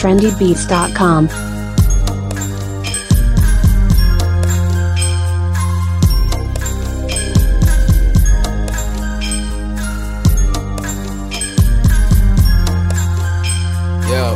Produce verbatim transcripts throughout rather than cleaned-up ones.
trendy beats dot com. Yo,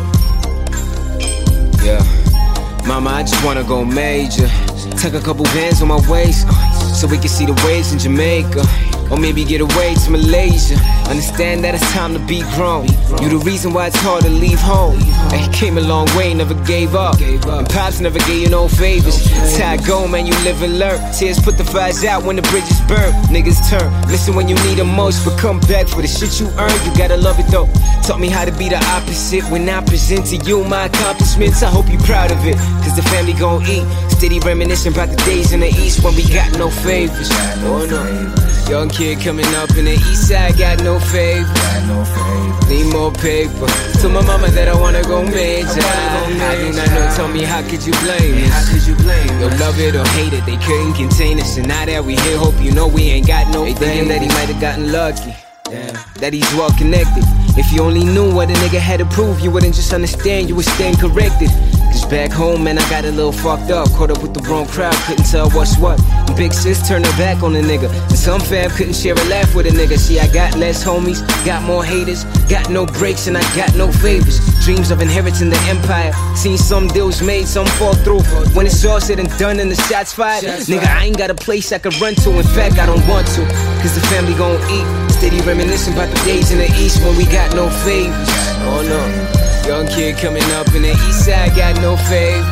yeah, mama, I just wanna go major. Tuck a couple bands on my waist, so we can see the waves in Jamaica. Or maybe get away to Malaysia. Understand that it's time to be grown. You the reason why it's hard to leave home. And he came a long way, never gave up. And pops never gave you no favors. That's how I go, man, you live and learn. Tears put the fires out when the bridges burn. Niggas turn, listen when you need them most. But come back for the shit you earn, you gotta love it though. Taught me how to be the opposite. When I present to you my accomplishments, I hope you're proud of it. Cause the family gon' eat. Steady reminiscing about the days in the east when we got no favors. Oh no. Young kid coming up in the east side, got no favor. Need more paper. Told my mama that I wanna go major. I do not know, tell me how could you blame us? How could you blame us? You'll love it or hate it, they couldn't contain us. And now that we here, hope you know we ain't got no favor. They thinking that he might have gotten lucky. Damn. That he's well connected. If you only knew what a nigga had to prove, you wouldn't just understand, you would stand corrected. Cause back home, man, I got a little fucked up. Caught up with the wrong crowd, couldn't tell what's what. And big sis turned her back on the nigga. And some fam couldn't share a laugh with a nigga. See, I got less homies, got more haters, got no breaks and I got no favors. Dreams of inheriting the empire. Seen some deals made, some fall through. When it's all said and done and the shots fired, nigga, I ain't got a place I could run to. In fact, I don't want to. Cause the family gon' eat. Steady reminiscing about the days in the east when we got no favors. Oh no. Young kid coming up in the east side, got no favor.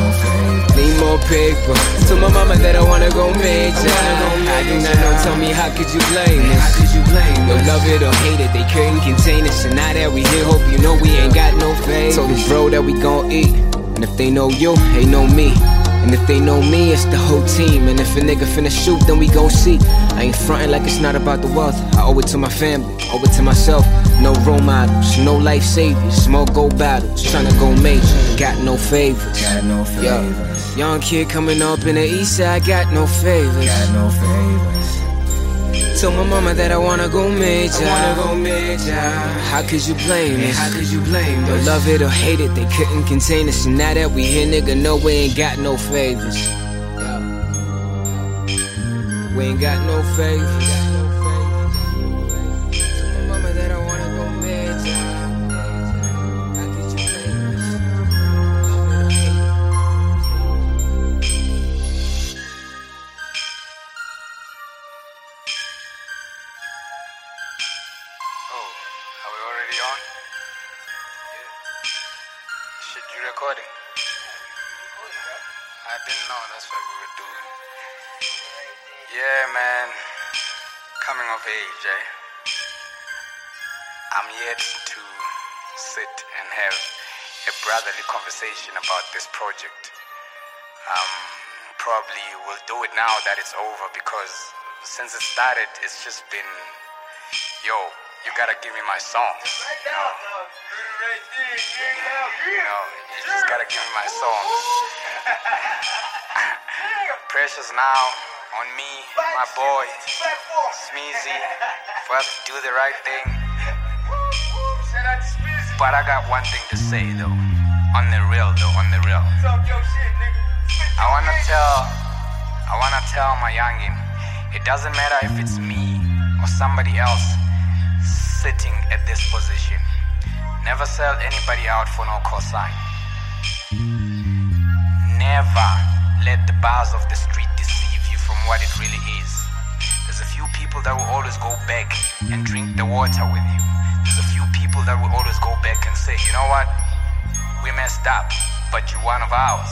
Need more paper. Told my mama that I wanna go major. I do not know, tell me how could you blame us? How could you blame us? You'll love it or hate it, they couldn't contain us. And now that we here, hope you know we ain't got no favor. Told this bro that we gon' eat. And if they know you, they know me. And if they know me, it's the whole team. And if a nigga finna shoot, then we gon' see. I ain't frontin' like it's not about the wealth. I owe it to my family, owe it to myself. No role models, no life saviors. Small gold battles, tryna go major. Got no favors. Got no favors. Yo, young kid coming up in the east side, got no favors. Got no favors. Told my mama that I wanna go major. I wanna go major. How could you blame us? How could you blame us? You'll love it or hate it, they couldn't contain us. And now that we here, nigga, no, we ain't got no favors. Yo. We ain't got no favors. Told my mama that I wanna go major. How could you blame us? Love it or hate it. Are we already on? Yeah. Shit, you recording? I didn't know that's what we were doing. Yeah, man. Coming of age, eh? I'm yet to sit and have a brotherly conversation about this project. Um, probably we'll do it now that it's over because since it started, it's just been, yo, you gotta give me my songs, you know. You know, you just gotta give me my songs. Pressure's now on me, my boy, Smeezy, for us to do the right thing. But I got one thing to say though, on the real though, on the real. I wanna tell, I wanna tell my youngin, it doesn't matter if it's me or somebody else sitting at this position. Never sell anybody out for no cosign. Never let the bars of the street deceive you from what it really is. There's a few people that will always go back and drink the water with you. There's a few people that will always go back and say, you know what? We messed up, but you're one of ours.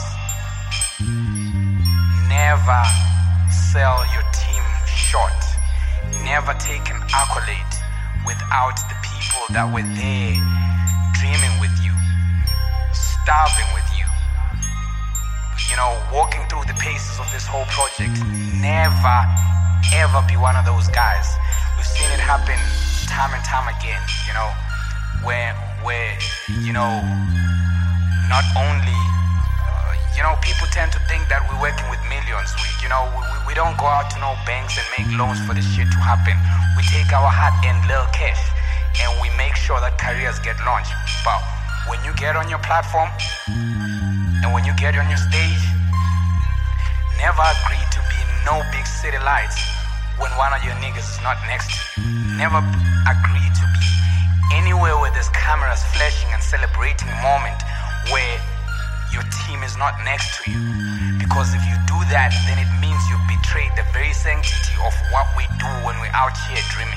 Never sell your team short. Never take an accolade without the people that were there dreaming with you, starving with you, you know, walking through the paces of this whole project. Never, ever be one of those guys. We've seen it happen time and time again, you know, where, where, you know, not only, uh, you know, people tend to think that we're working with millions. We, you know, we, we don't go out to no banks and make loans for this shit to happen. We take our hard-earned little cash and we make sure that careers get launched. But when you get on your platform and when you get on your stage, never agree to be in no big city lights when one of your niggas is not next to you. Never agree to be anywhere where there's cameras flashing and celebrating a moment where your team is not next to you. Because if you do that, then it means you've betrayed the very sanctity of what we do when we're out here dreaming.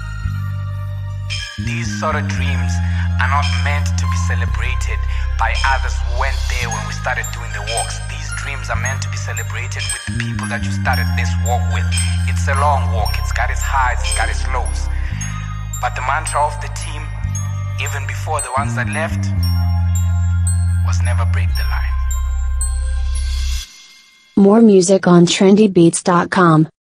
These sort of dreams are not meant to be celebrated by others who weren't there when we started doing the walks. These dreams are meant to be celebrated with the people that you started this walk with. It's a long walk, it's got its highs, it's got its lows. But the mantra of the team, even before the ones that left, was never break the line. More music on trendy beats dot com.